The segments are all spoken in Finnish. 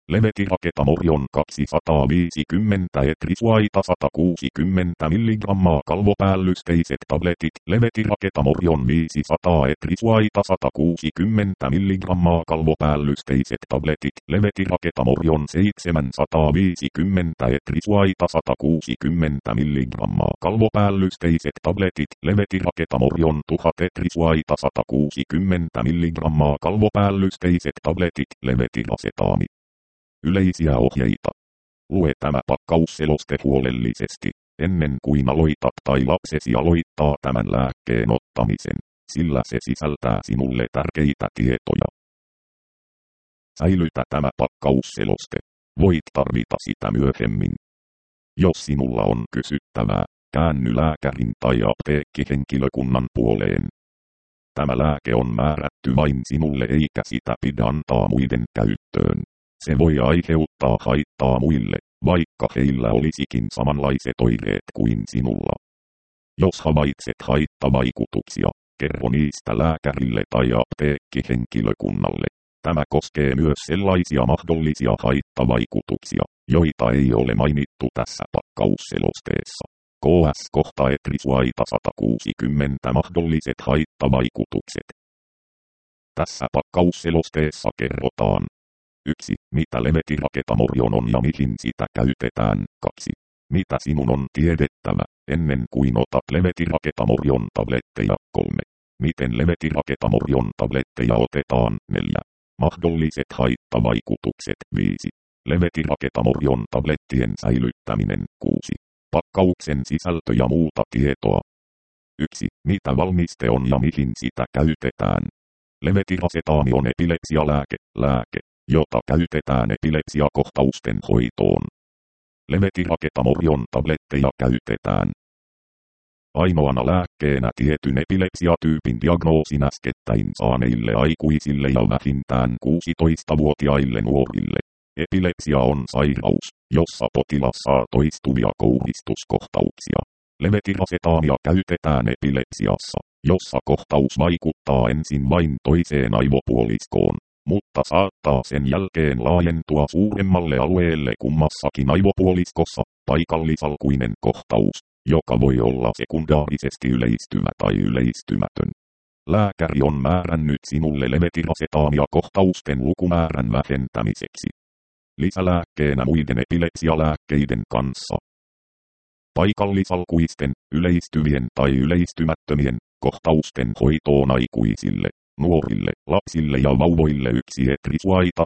Levetiracetamorion 250 etrisuaita 160 mg kalvopäällysteiset tabletit. Levetiracetamorion 500 etrisuaita 160 mg kalvopäällysteiset tabletit. Levetiracetamorion 750 etrisuaita 160 mg kalvopäällysteiset tabletit. Levetiracetamorion 1000 etrisuaita 160 mg kalvopäällysteiset tabletit. Levetiracetami. Yleisiä ohjeita. Lue tämä pakkausseloste huolellisesti, ennen kuin aloitat tai lapsesi aloittaa tämän lääkkeen ottamisen, sillä se sisältää sinulle tärkeitä tietoja. Säilytä tämä pakkausseloste. Voit tarvita sitä myöhemmin. Jos sinulla on kysyttävää, käänny lääkärin tai apteekkihenkilökunnan puoleen. Tämä lääke on määrätty vain sinulle eikä sitä pidä antaa muiden käyttöön. Se voi aiheuttaa haittaa muille, vaikka heillä olisikin samanlaiset oireet kuin sinulla. Jos havaitset haittavaikutuksia, kerro niistä lääkärille tai apteekkihenkilökunnalle. Tämä koskee myös sellaisia mahdollisia haittavaikutuksia, joita ei ole mainittu tässä pakkausselosteessa. KS kohta etrisuaita 160 mahdolliset haittavaikutukset. Tässä pakkausselosteessa kerrotaan: 1. Mitä levetiracetamorion on ja mihin sitä käytetään. 2. Mitä sinun on tiedettävä, ennen kuin otat levetiracetamorion tabletteja. 3. Miten levetiracetamorion tabletteja otetaan. 4. Mahdolliset haittavaikutukset. 5. Levetiracetamorion tablettien säilyttäminen. 6. Pakkauksen sisältö ja muuta tietoa. 1. Mitä valmiste on ja mihin sitä käytetään. Levetiracetami on epilepsialääke, jota käytetään epilepsiakohtausten hoitoon. Levetiracetamorion tabletteja käytetään ainoana lääkkeenä tietyn epilepsiatyypin diagnoosin äskettäin saaneille aikuisille ja vähintään 16-vuotiaille nuorille. Epilepsia on sairaus, jossa potilas saa toistuvia kouristuskohtauksia. Levetiracetamia käytetään epilepsiassa, jossa kohtaus vaikuttaa ensin vain toiseen aivopuoliskoon, mutta saattaa sen jälkeen laajentua suuremmalle alueelle kummassakin aivopuoliskossa. Paikallisalkuinen kohtaus, joka voi olla sekundaarisesti yleistyvä tai yleistymätön. Lääkäri on määrännyt sinulle levetiracetamia kohtausten lukumäärän vähentämiseksi lisälääkkeenä muiden epilepsialääkkeiden kanssa. Paikallisalkuisten, yleistyvien tai yleistymättömien kohtausten hoitoon aikuisille, nuorille, lapsille ja vauvoille 1 etrisuaita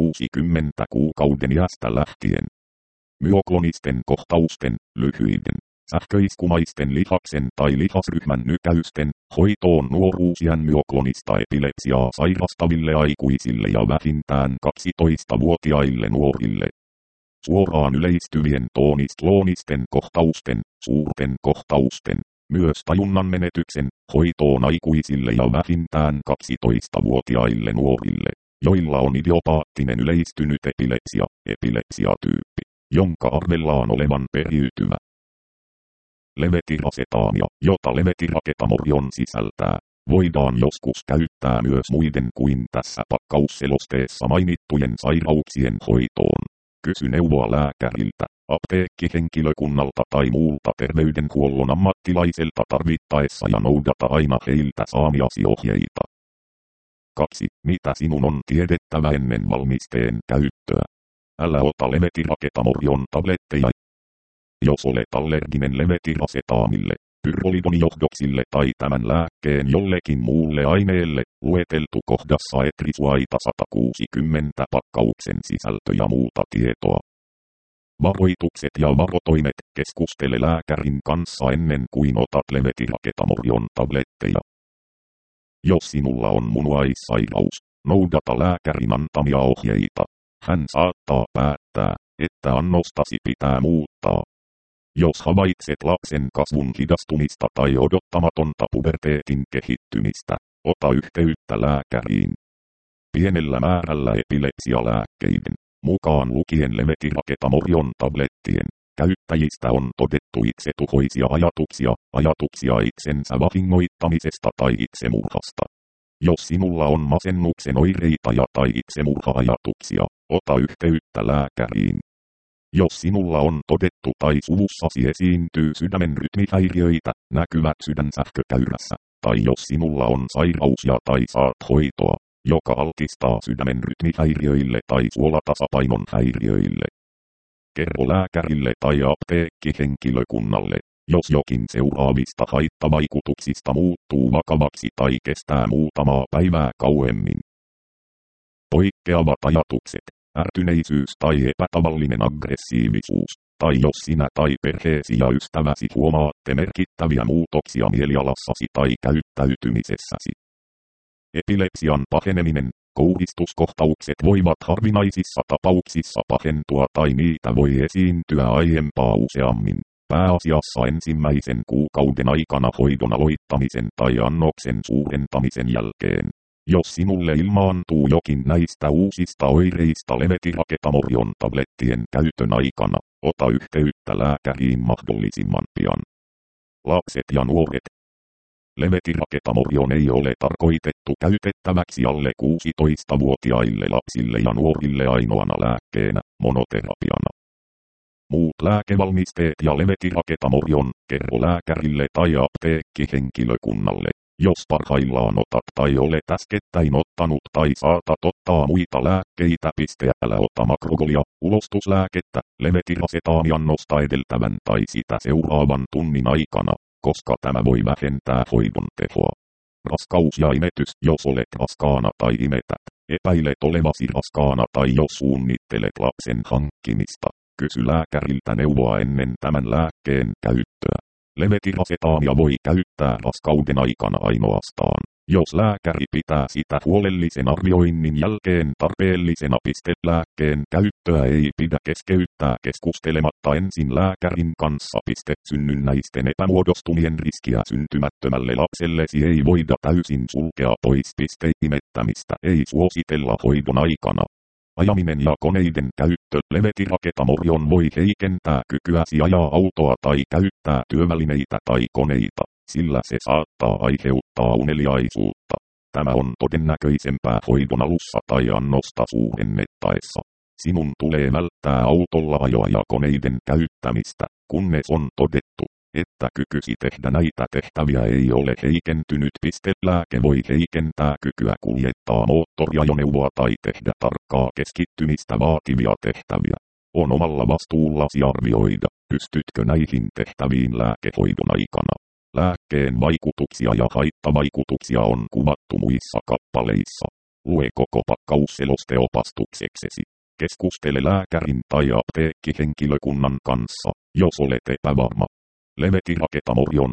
160 kuukauden iästä lähtien. Myoklonisten kohtausten, lyhyiden, sähköiskumaisten lihaksen tai lihasryhmän nykäysten hoitoon nuoruusiän myoklonista epilepsiaa sairastaville aikuisille ja vähintään 12-vuotiaille nuorille. Suoraan yleistyvien toonis-kloonisten kohtausten, suurten kohtausten, myös tajunnan menetyksen hoitoon aikuisille ja vähintään 12-vuotiaille nuorille, joilla on idiopaattinen yleistynyt epilepsiatyyppi, jonka arvellaan olevan periytyvä. Levetiracetamia, jota levetiracetamorion sisältää, voidaan joskus käyttää myös muiden kuin tässä pakkausselosteessa mainittujen sairauksien hoitoon. Kysy neuvoa lääkäriltä, apteekkihenkilökunnalta tai muulta terveydenhuollon ammattilaiselta tarvittaessa ja noudata aina heiltä saamiasi ohjeita. 2. Mitä sinun on tiedettävä ennen valmisteen käyttöä? Älä ota levetiracetamorion tabletteja. Jos olet allerginen levetiracetamille, pyrrolidonijohdoksille tai tämän lääkkeen jollekin muulle aineelle, lueteltu kohdassa etrisuaita 160 pakkauksen sisältö ja muuta tietoa. Varoitukset ja varotoimet. Keskustele lääkärin kanssa ennen kuin otat levetiracetamorion tabletteja. Jos sinulla on munuaissairaus, noudata lääkärin antamia ohjeita. Hän saattaa päättää, että annostasi pitää muuttaa. Jos havaitset lapsen kasvun hidastumista tai odottamatonta puberteetin kehittymistä, ota yhteyttä lääkäriin. Pienellä määrällä epilepsialääkkeiden, mukaan lukien levetiracetamorion tablettien, käyttäjistä on todettu itsetuhoisia ajatuksia itsensä vahingoittamisesta tai itsemurhasta. Jos sinulla on masennuksen oireita tai itsemurha-ajatuksia, ota yhteyttä lääkäriin. Jos sinulla on todettu tai suvussasi esiintyy sydämen rytmihäiriöitä, näkyvät sydänsähkökäyrässä, tai jos sinulla on sairaus tai saat hoitoa, joka altistaa sydämen rytmihäiriöille tai suolatasapainon häiriöille. Kerro lääkärille tai apteekkihenkilökunnalle, jos jokin seuraavista haittavaikutuksista muuttuu vakavaksi tai kestää muutamaa päivää kauemmin. Poikkeavat ajatukset, ärtyneisyys tai epätavallinen aggressiivisuus, tai jos sinä tai perheesi ja ystäväsi huomaatte merkittäviä muutoksia mielialassasi tai käyttäytymisessäsi. Epilepsian paheneminen, kouhistuskohtaukset voivat harvinaisissa tapauksissa pahentua tai niitä voi esiintyä aiempaa useammin, pääasiassa ensimmäisen kuukauden aikana hoidon aloittamisen tai annoksen suurentamisen jälkeen. Jos sinulle ilmaantuu jokin näistä uusista oireista levetiraketamorion tablettien käytön aikana, ota yhteyttä lääkäriin mahdollisimman pian. Lapset ja nuoret. Levetiraketamorion ei ole tarkoitettu käytettäväksi alle 16-vuotiaille lapsille ja nuorille ainoana lääkkeenä, monoterapiana. Muut lääkevalmisteet ja levetiraketamorion, kerro lääkärille tai apteekkihenkilökunnalle. Jos parhaillaan otat tai olet äskettäin ottanut tai saatat ottaa muita lääkkeitä, älä ota makrogolia, ulostuslääkettä, levetirasetamiannosta edeltävän tai sitä seuraavan tunnin aikana, koska tämä voi vähentää hoidon tehoa. Raskaus ja imetys, jos olet raskaana tai imetät, epäilet olevasi raskaana tai jos suunnittelet lapsen hankkimista, kysy lääkäriltä neuvoa ennen tämän lääkkeen käyttöä. Levetirasetamia voi käyttää raskauden aikana ainoastaan, jos lääkäri pitää sitä huolellisen arvioinnin jälkeen tarpeellisena. Lääkkeen käyttöä ei pidä keskeyttää keskustelematta ensin lääkärin kanssa. Synnynnäisten epämuodostumien riskiä syntymättömälle lapsellesi ei voida täysin sulkea pois. Imettämistä ei suositella hoidon aikana. Ajaminen ja koneiden käyttö. Levetiraketamorion voi heikentää kykyäsi ajaa autoa tai käyttää työvälineitä tai koneita, sillä se saattaa aiheuttaa uneliaisuutta. Tämä on todennäköisempää hoidon alussa tai annosta suurennettaessa. Sinun tulee välttää autolla ajoa ja koneiden käyttämistä, kunnes on todettu, että kykysi tehdä näitä tehtäviä ei ole heikentynyt. Lääke voi heikentää kykyä kuljettaa moottoriajoneuvoa tai tehdä tarkkaa keskittymistä vaativia tehtäviä. On omalla vastuullasi arvioida, pystytkö näihin tehtäviin lääkehoidon aikana. Lääkkeen vaikutuksia ja haittavaikutuksia on kuvattu muissa kappaleissa. Lue koko pakkausseloste opastukseksesi. Keskustele lääkärin tai apteekkihenkilökunnan kanssa, jos olet epävarma. Levetiraketamorion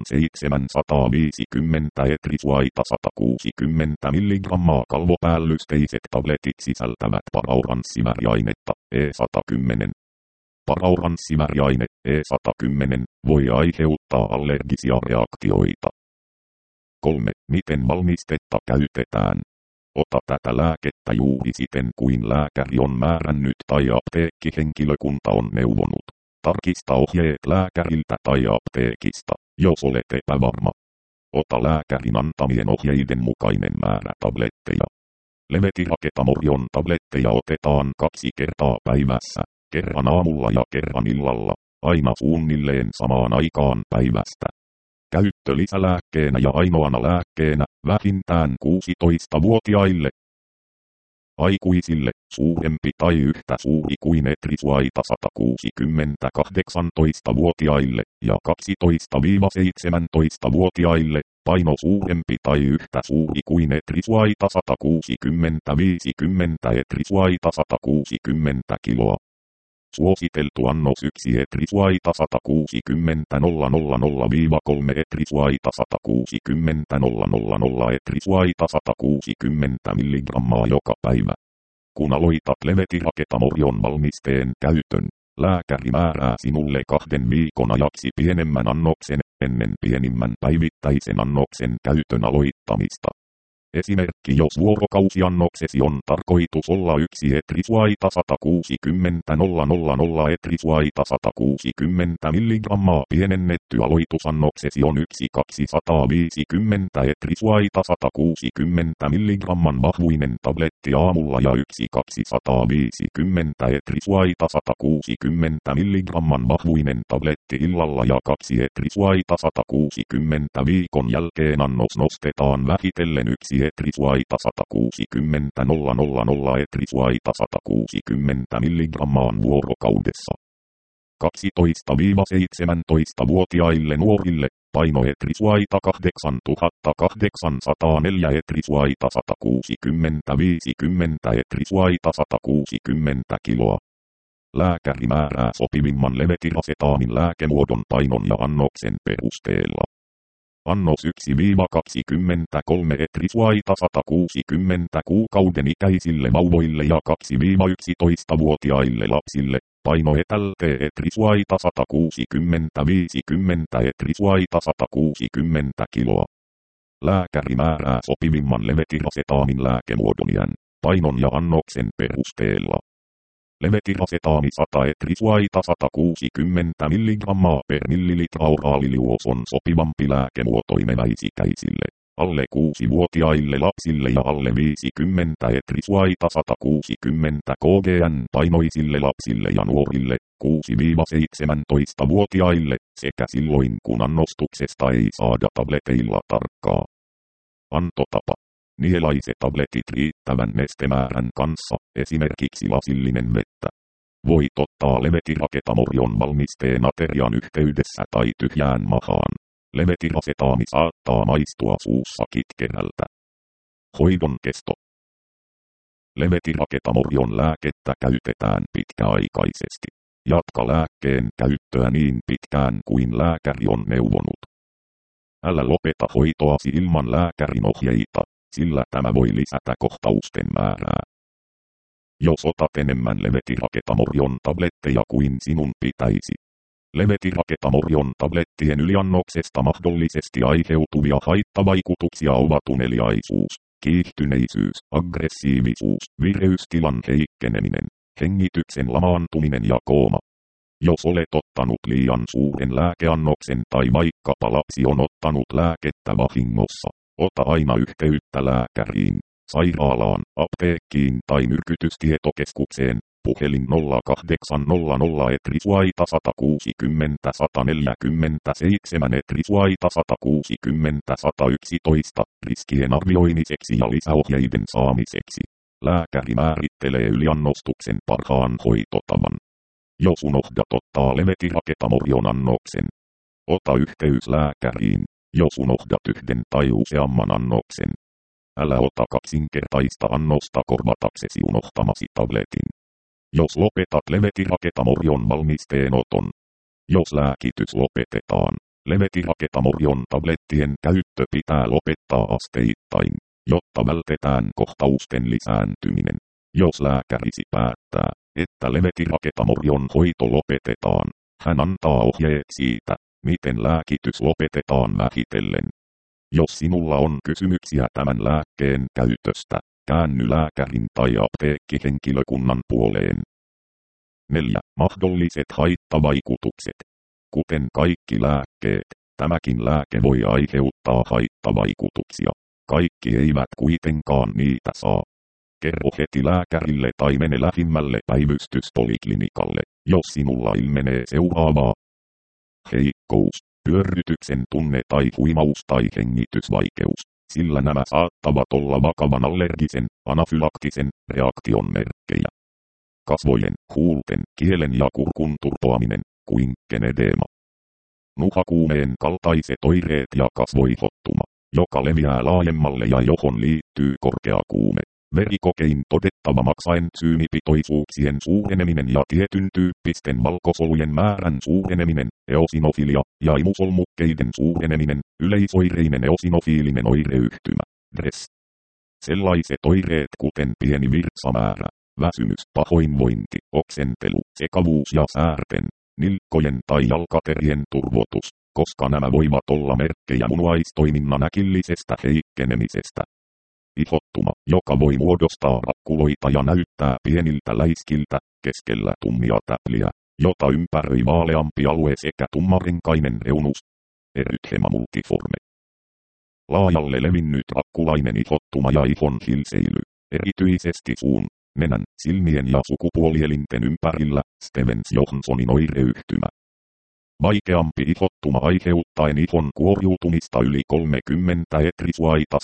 750 etrisuaita 160 mg kalvopäällysteiset tabletit sisältävät paraoranssiväriainetta E110. Paraoranssiväriaine E110 voi aiheuttaa allergisia reaktioita. 3. Miten valmistetta käytetään? Ota tätä lääkettä juuri siten kuin lääkäri on määrännyt tai apteekkihenkilökunta on neuvonut. Tarkista ohjeet lääkäriltä tai apteekista, jos olet epävarma. Ota lääkärin antamien ohjeiden mukainen määrä tabletteja. Levetiraketamorion tabletteja otetaan 2 kertaa päivässä, kerran aamulla ja kerran illalla, aina suunnilleen samaan aikaan päivästä. Käyttö lisälääkkeenä ja ainoana lääkkeenä, vähintään 16-vuotiaille. Aikuisille, suurempi tai yhtä suuri kuin etrisuaita 160 18-vuotiaille ja 12-17-vuotiaille, paino suurempi tai yhtä suuri kuin etrisuaita 160 50 etrisuaita 160 kiloa. Suositeltu annos 1 etrisuaita 160 000-3 etrisuaita 160 000 etrisuaita 160 mg joka päivä. Kun aloitat levetiraketamorion valmisteen käytön, lääkäri määrää sinulle 2 viikon ajaksi pienemmän annoksen ennen pienimmän päivittäisen annoksen käytön aloittamista. Esimerkki jos vuorokausiannoksesi on tarkoitus olla 1 etrisuaita 160 000 etrisuaita 160 mg pienennetty aloitusannoksesi on 1 250 etrisuaita 160 mg vahvuinen tabletti aamulla ja 1 250 etrisuaita 160 mg vahvuinen tabletti illalla ja 2 etrisuaita 160 viikon jälkeen annos nostetaan vähitellen 1 etrisuaita 160 000 etrisuaita 160 mg vuorokaudessa. 12–17-vuotiaille nuorille paino etrisuaita 8804 etrisuaita 160–50 etrisuaita 160 kiloa. Lääkäri määrää sopivimman levetirasetaamin lääkemuodon painon ja annoksen perusteella. Annos 1–23 etrisuaita 160 kuukauden ikäisille vauvoille ja 2–11-vuotiaille lapsille, paino etälte etrisuaita 160–50 etrisuaita 160 kiloa. Lääkäri määrää sopivimman levetirasetaamin lääkemuodon iän, painon ja annoksen perusteella. Levetirasetaami 100 etrisuaita 160 mg per millilitra oraaliliuos on sopivampi lääkemuoto imeväisikäisille, alle 6-vuotiaille lapsille ja alle 50 etrisuaita 160 kgn painoisille lapsille ja nuorille, 6–17-vuotiaille, sekä silloin kun annostuksesta ei saada tableteilla tarkkaa antotapa. Nielaise tabletit riittävän nestemäärän kanssa, esimerkiksi lasillinen vettä. Voit ottaa levetiraketamorion valmisteen aterian yhteydessä tai tyhjään mahaan. Levetirasetaami saattaa maistua suussa kitkerältä. Hoidon kesto. Levetiraketamorion lääkettä käytetään pitkäaikaisesti. Jatka lääkkeen käyttöä niin pitkään kuin lääkäri on neuvonut. Älä lopeta hoitoasi ilman lääkärin ohjeita, sillä tämä voi lisätä kohtausten määrää. Jos otat enemmän levetiraketamorion tabletteja kuin sinun pitäisi. Levetiraketamorion tablettien yliannoksesta mahdollisesti aiheutuvia haittavaikutuksia ovat uneliaisuus, kiihtyneisyys, aggressiivisuus, vireystilan heikkeneminen, hengityksen lamaantuminen ja kooma. Jos olet ottanut liian suuren lääkeannoksen tai vaikkapa lapsi on ottanut lääkettä vahingossa, ota aina yhteyttä lääkäriin, sairaalaan, apteekkiin tai myrkytystietokeskukseen, puhelin 0800 etrisuaita 160 147 etrisuaita 160 111, riskien arvioimiseksi ja lisäohjeiden saamiseksi. Lääkäri määrittelee yliannostuksen parhaan hoitotavan. Jos unohdat ottaa levetiraketamorion annoksen, ota yhteys lääkäriin. Jos unohdat yhden tai useamman annoksen, älä ota kaksinkertaista annosta korvataksesi unohtamasi tabletin. Jos lopetat levetiraketamorion valmisteenoton. Jos lääkitys lopetetaan, levetiraketamorion tablettien käyttö pitää lopettaa asteittain, jotta vältetään kohtausten lisääntyminen. Jos lääkärisi päättää, että levetiraketamorion hoito lopetetaan, hän antaa ohjeet siitä, miten lääkitys lopetetaan vähitellen. Jos sinulla on kysymyksiä tämän lääkkeen käytöstä, käänny lääkärin tai apteekkihenkilökunnan puoleen. 4. Mahdolliset haittavaikutukset. Kuten kaikki lääkkeet, tämäkin lääke voi aiheuttaa haittavaikutuksia. Kaikki eivät kuitenkaan niitä saa. Kerro heti lääkärille tai mene lähimmälle päivystyspoliklinikalle, jos sinulla ilmenee seuraavaa. Heikkous, pyörrytyksen tunne tai huimaus tai hengitysvaikeus, sillä nämä saattavat olla vakavan allergisen, anafylaktisen reaktion merkkejä. Kasvojen, huulten, kielen ja kurkun turpoaminen, kuin edeema. Nuhakuumeen kaltaiset oireet ja kasvoihottuma, joka leviää laajemmalle ja johon liittyy korkea kuume. Verikokein todettava maksaensyymipitoisuuksien suureneminen ja tietyn tyyppisten valkosolujen määrän suureneminen, eosinofilia, ja imusolmukkeiden suureneminen, yleisoireinen eosinofiilinen oireyhtymä, DRES. Sellaiset oireet kuten pieni virtsamäärä, väsymys, pahoinvointi, oksentelu, sekavuus ja säärten, nilkkojen tai jalkaterien turvotus, koska nämä voivat olla merkkejä munuaistoiminnan äkillisestä heikkenemisestä. Ihottuma, joka voi muodostaa rakkuloita ja näyttää pieniltä läiskiltä, keskellä tummia täpliä, jota ympäröi vaaleampi alue sekä tummarenkainen reunus. Erythema multiforme. Laajalle levinnyt rakkulainen ihottuma ja ihon hilseily, erityisesti suun, nenän, silmien ja sukupuolielinten ympärillä, Stevens Johanssonin oireyhtymä. Vaikeampi ihottuma aiheuttaen ihon kuoriutumista yli 30 etrisuaita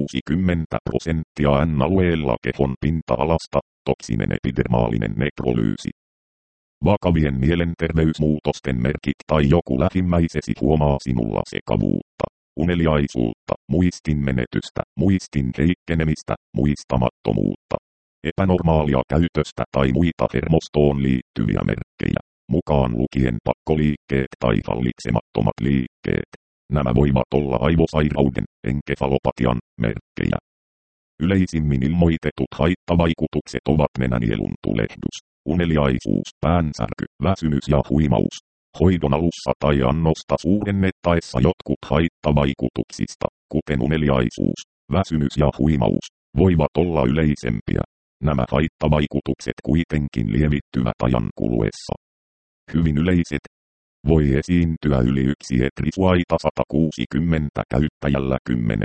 160% N-alueella kehon pinta-alasta, toksinen epidermaalinen nekrolyysi. Vakavien mielenterveysmuutosten merkit tai joku lähimmäisesi huomaa sinulla sekavuutta, uneliaisuutta, muistin menetystä, muistin heikkenemistä, muistamattomuutta, epänormaalia käytöstä tai muita hermostoon liittyviä merkkejä, mukaan lukien pakkoliikkeet tai hallitsemattomat liikkeet. Nämä voivat olla aivosairauden, enkefalopatian, merkkejä. Yleisimmin ilmoitetut haittavaikutukset ovat nenänielun tulehdus, uneliaisuus, päänsärky, väsymys ja huimaus. Hoidon alussa tai annosta suurennettaessa jotkut haittavaikutuksista, kuten uneliaisuus, väsymys ja huimaus, voivat olla yleisempiä. Nämä haittavaikutukset kuitenkin lievittyvät ajan kuluessa. Hyvin yleiset. Voi esiintyä yli 1 etrisuaita 160 käyttäjällä 10.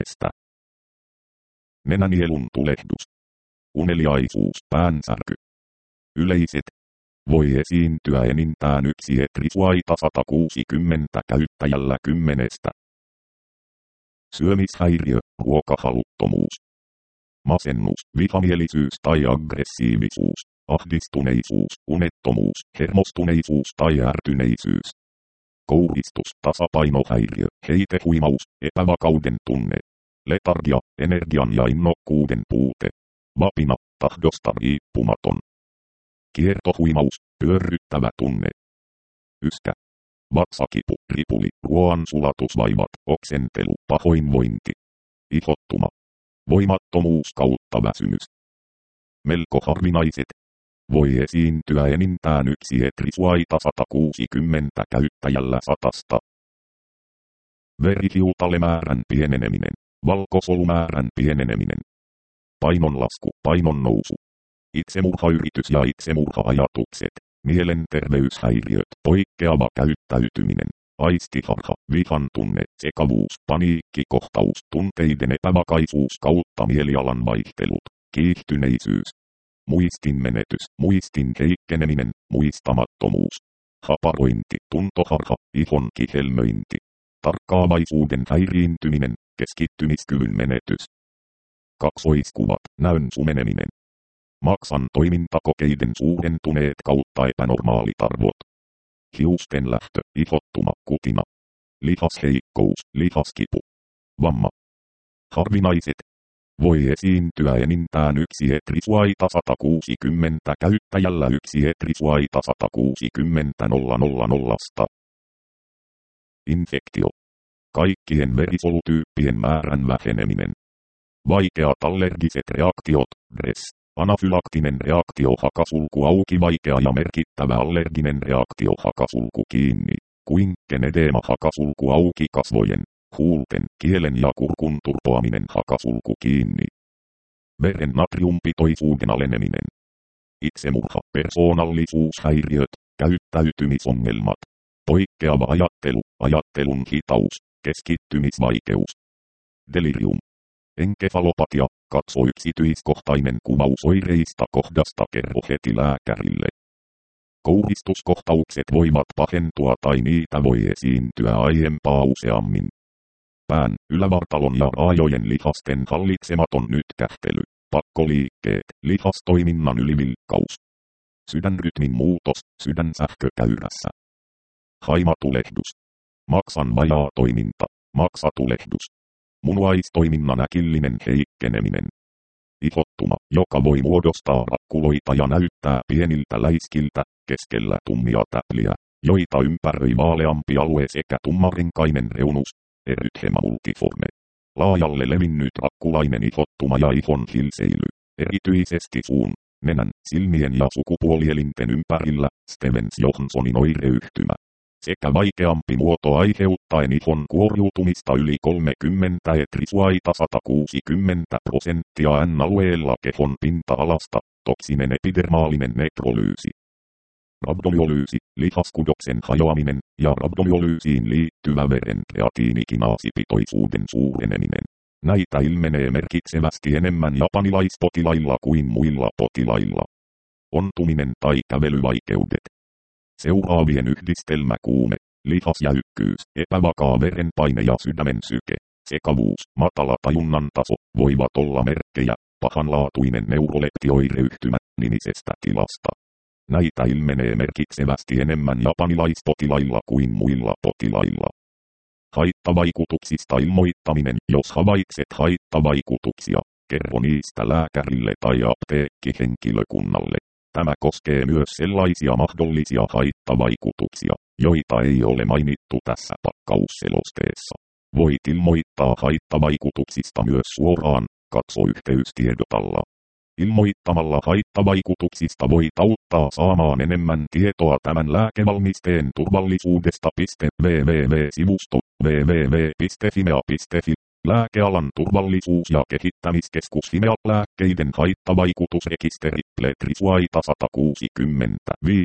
Nenänielun tulehdus. Uneliaisuus, päänsärky. Yleiset. Voi esiintyä enintään 1 etrisuaita 160 käyttäjällä 10. Syömishäiriö, ruokahaluttomuus. Masennus, vihamielisyys tai aggressiivisuus, ahdistuneisuus, unettomuus, hermostuneisuus tai ärtyneisyys. Kouristus, tasapainohäiriö, heitehuimaus, epävakauden tunne. Letargia, energian ja innokkuuden puute. Vapina, tahdosta riippumaton. Kiertohuimaus, pyörryttävä tunne. Yskä. Vatsakipu, ripuli, ruoansulatusvaivat, oksentelu, pahoinvointi. Ihottuma. Voimattomuus kautta väsymys. Melko harvinaiset. Voi esiintyä enintään 1 etrisuaita 160 käyttäjällä 100. Verihiutalemäärän pieneneminen. Valkosolumäärän pieneneminen. Painonlasku, painonnousu. Itsemurhayritys ja itsemurha-ajatukset. Mielenterveyshäiriöt, poikkeava käyttäytyminen. Aistiharha, vihan tunne, sekavuus, paniikkikohtaus, tunteiden epävakaisuus kautta mielialan vaihtelut, kiihtyneisyys. Muistin menetys, muistin heikkeneminen, muistamattomuus. Haparointi, tuntoharha, ihon kihelmöinti. Tarkkaavaisuuden häiriintyminen, keskittymiskyvyn menetys. Kaksoiskuvat, näön sumeneminen. Maksan toimintakokeiden suurentuneet kautta epänormaalit arvot. Hiusten lähtö, ihottuma, kutina. Lihasheikkous, lihaskipu. Vamma. Harvinaiset. Voi esiintyä enintään 1 etrisuaita 160 käyttäjällä 1 etrisuaita 160 000. Infektio. Kaikkien verisolutyyppien määrän väheneminen. Vaikeat allergiset reaktiot, RES. Anafylaktinen reaktio hakasulku auki, vaikea ja merkittävä allerginen reaktio hakasulku kiinni. Kuinken edeema hakasulku auki, kasvojen, huulten, kielen ja kurkun turpoaminen hakasulku kiinni. Veren natriumpitoisuuden aleneminen. Itsemurha, persoonallisuushäiriöt, käyttäytymisongelmat. Poikkeava ajattelu, ajattelun hitaus, keskittymisvaikeus. Delirium. Enkefalopatia, katso yksityiskohtainen kuvaus oireista kohdasta, kerro heti lääkärille. Kouristuskohtaukset voivat pahentua tai niitä voi esiintyä aiempaa useammin. Pään, ylävartalon ja raajojen lihasten hallitsematon nytkähtely, pakkoliikkeet, lihastoiminnan ylivilkkaus. Sydänrytmin muutos, sydänsähkökäyrässä. Haimatulehdus. Maksan vajaa toiminta, maksatulehdus. Munuaistoiminnan äkillinen heikkeneminen. Ihottuma, joka voi muodostaa rakkuloita ja näyttää pieniltä läiskiltä, keskellä tummia täpliä, joita ympäröi vaaleampi alue sekä tummarenkainen reunus. Erythema multiforme. Laajalle levinnyt rakkulainen ihottuma ja ihon hilseily, erityisesti suun, nenän, silmien ja sukupuolielinten ympärillä, Stevens Johanssonin oireyhtymä. sekä vaikeampi muoto aiheuttaen ihon kuoriutumista yli 30 etrisuaita 160% N-alueella kehon pinta-alasta, toksinen epidermaalinen nekrolyysi. Rabdomyolyysi, lihaskudoksen hajoaminen ja rabdomyolyysiin liittyvä veren kreatiinikinaasipitoisuuden suureneminen. Näitä ilmenee merkitsevästi enemmän japanilaispotilailla kuin muilla potilailla. Ontuminen tai kävelyvaikeudet. Seuraavien yhdistelmä kuume, lihasjäykkyys, epävakaa verenpaine ja sydämen syke, sekavuus, matala tajunnan taso, voivat olla merkkejä pahanlaatuinen neuroleptioireyhtymä nimisestä tilasta. Näitä ilmenee merkitsevästi enemmän japanilaispotilailla kuin muilla potilailla. Haittavaikutuksista ilmoittaminen. Jos havaitset haittavaikutuksia, kerro niistä lääkärille tai apteekkihenkilökunnalle. Tämä koskee myös sellaisia mahdollisia haittavaikutuksia, joita ei ole mainittu tässä pakkausselosteessa. Voit ilmoittaa haittavaikutuksista myös suoraan, katso yhteystiedot alla. Ilmoittamalla haittavaikutuksista voit auttaa saamaan enemmän tietoa tämän lääkevalmisteen turvallisuudesta. www.sivusto www.fimea.fi Lääkealan turvallisuus- ja kehittämiskeskus Fimea. Lääkkeiden haittavaikutusrekisteri Etrisuaita 160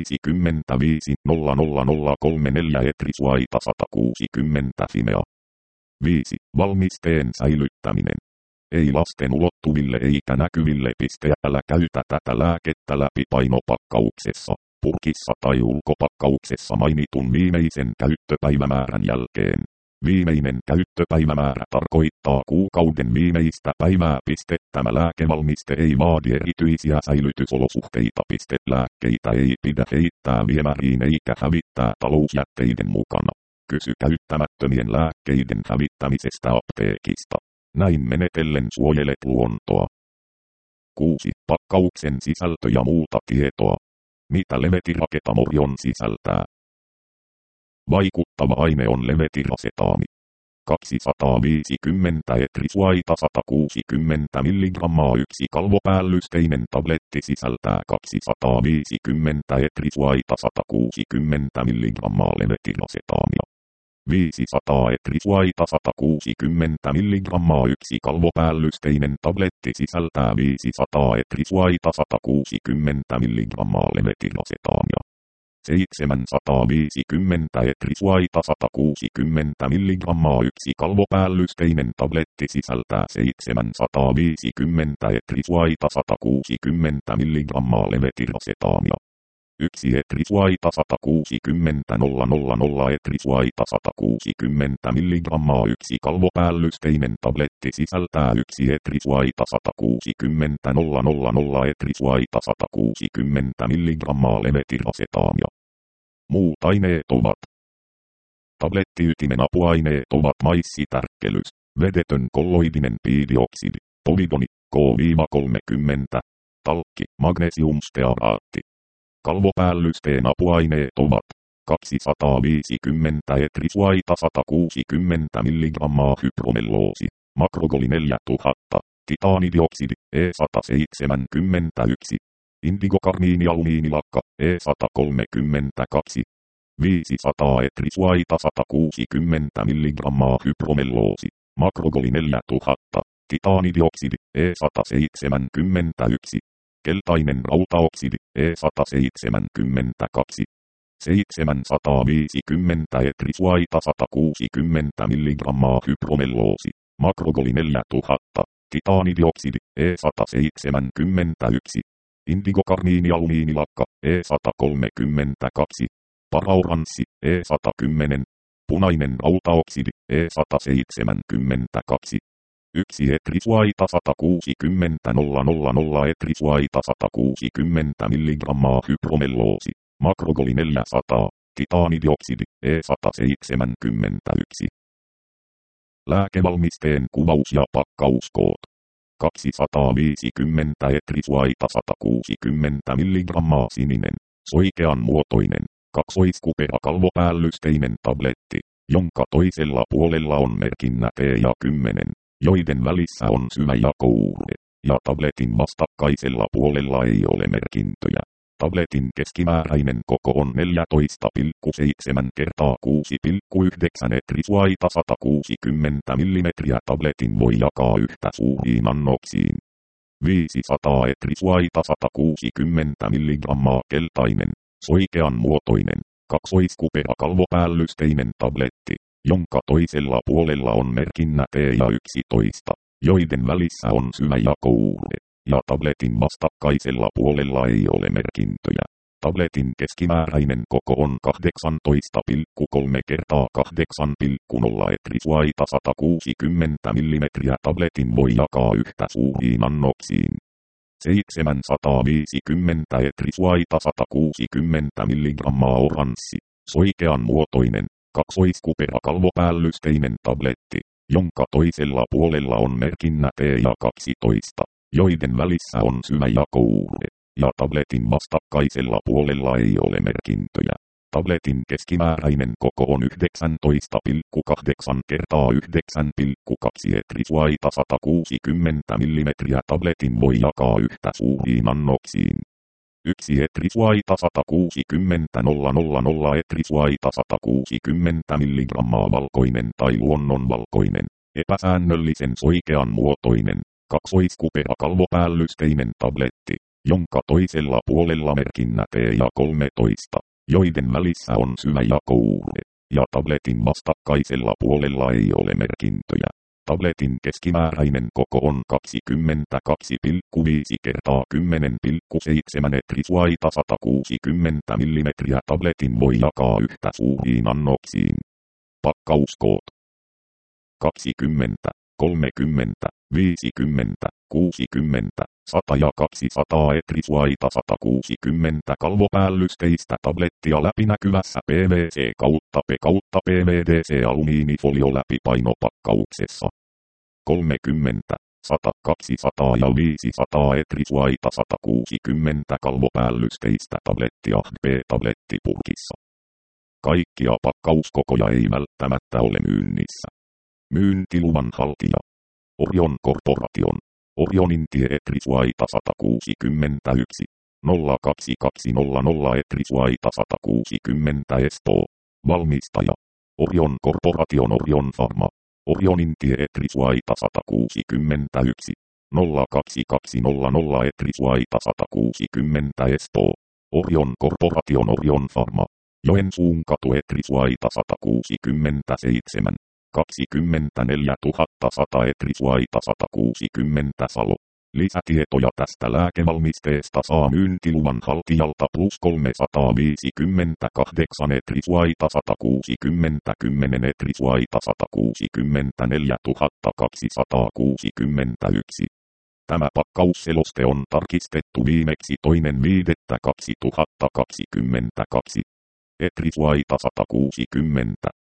55 00034 Etrisuaita 160 Fimea. 5. Valmisteen säilyttäminen. Ei lasten ulottuville eikä näkyville. Älä käytä tätä lääkettä läpi painopakkauksessa, purkissa tai ulkopakkauksessa mainitun viimeisen käyttöpäivämäärän jälkeen. Viimeinen käyttöpäivämäärä tarkoittaa kuukauden viimeistä päivää. Tämä lääkevalmiste ei vaadi erityisiä säilytysolosuhteita. Lääkkeitä ei pidä heittää viemäriin eikä hävittää talousjätteiden mukana. Kysy käyttämättömien lääkkeiden hävittämisestä apteekista. Näin menetellen suojelet luontoa. 6. Pakkauksen sisältö ja muuta tietoa. Mitä levetiraketamorion sisältää? Vaikuttava aine on levetirasetaami. 250 etrisuaita 160 mg. Yksi kalvopäällystteinen tabletti sisältää 250 etrisuaita 160 mg. levetirasetaamia. 500 etrisuaita 160 mg. Yksi kalvopäällystteinen tabletti sisältää 500 etrisuaita 160 mg. levetirasetaamia. 750 etrisuaita 160 mg. Yksi kalvopäällystteinen tabletti sisältää 750 etrisuaita 160 mg. levetirasetaamia. 1 etrisuaita 160 000 etrisuaita 160 mg. Yksi kalvopäällystteinen tabletti sisältää 1 etrisuaita 160 000 etrisuaita 160 mg. levetirasetaamia. Muut aineet ovat: tablettiytimen apuaineet ovat maissitärkkelys, vedetön kolloidinen piidioksidi, povidoni, K-30, talkki, magnesiumstearaatti. Kalvopäällysten apuaineet ovat 250 etrisuaita 160 mg. Hypromelloosi, makrogoli 4000, titaanidioksidi, E171, indigokarniinialumiinilakka, E132, 500 etrisuaita 160 mg. Hypromelloosi, makrogoli 4000, titaanidioksidi, E171, keltainen rautaoksidi, E172, 750 etrisuaita 160 mg. Hypromelloosi, makrogoli 4000, titaanidioksidi, E171, indigokarniinialumiinilakka, E132, paraoranssi, E110, punainen rautaoksidi, E172. 1 etrisuaita 160 000 etrisuaita 160 mg. Hypromelloosi, makrogoli 400, titaanidioksidi, E171. Lääkevalmisteen kuvaus ja pakkauskoot. 250 etrisuaita 160 mg. Sininen, soikean muotoinen, kaksoiskupera-kalvopäällystteinen tabletti, jonka toisella puolella on merkinnä T ja 10. joiden välissä on syvä jakouure, ja tabletin vastakkaisella puolella ei ole merkintöjä. Tabletin keskimääräinen koko on 14,7 kertaa 6,9 etrisuaita 160 mm. Tabletin voi jakaa yhtä suuriin annoksiin. 500 etrisuaita 160 mg keltainen, soikean muotoinen, kaksoiskupea kalvopäällysteinen tabletti, jonka toisella puolella on merkinnät E ja 11, joiden välissä on syvä jakouude, ja tabletin vastakkaisella puolella ei ole merkintöjä. Tabletin keskimääräinen koko on 18,3 kertaa 8,0 etrisuaita 160 mm. Tabletin voi jakaa yhtä suuriin annoksiin. 750 etrisuaita 160 mg oranssi, soikean muotoinen, kaksoiskupea kalvopäällysteinen tabletti, jonka toisella puolella on merkinnät E ja 12, joiden välissä on syvä jakouude, ja tabletin vastakkaisella puolella ei ole merkintöjä. Tabletin keskimääräinen koko on 19,8 kertaa 9,2 etrisuaita 160 mm. Tabletin voi jakaa yhtä suuriin annoksiin. 1 etrisuaita 160 000 etrisuaita 160 mg valkoinen tai luonnonvalkoinen, epäsäännöllisen soikean muotoinen, kaksoiskupea kalvopäällysteinen tabletti, jonka toisella puolella merkinnät E ja 13, joiden välissä on syvä jakouude, ja tabletin vastakkaisella puolella ei ole merkintöjä. Tabletin keskimääräinen koko on 22,5 kertaa 10,7 etrisuaita 160 mm. Tabletin voi jakaa yhtä suuriin annoksiin. Pakkauskoot 20, 30, 50, 60, 100 ja 200 etrisuaita 160 kalvopäällysteistä tablettia läpinäkyvässä PVC/P/PVDC alumiinifolio läpipainopakkauksessa. 30, 100, 200 ja 500 etrisuaita 160 kalvopäällysteistä tablettia P-tablettipurkissa. Kaikkia pakkauskokoja ei välttämättä ole myynnissä. Myyntiluvan haltija. Orion Corporation. Orionintie etrisuaita 161. 02200 etrisuaita 160 Espoo. Valmistaja. Orion Corporation Orion Pharma. Orionintie etrisuaita 161. 02200 etrisuaita 160 Espoo. Orion Corporation Orion Pharma. Joensuun katu etrisuaita 167. 24 100 etrisuaita 160 Salo. Lisätietoja tästä lääkevalmisteesta saa myyntiluvan haltijalta plus 358 etrisuaita 160 10 etrisuaita 164 261. Tämä pakkausseloste on tarkistettu viimeksi 2.5.2022. Etrisuaita 160.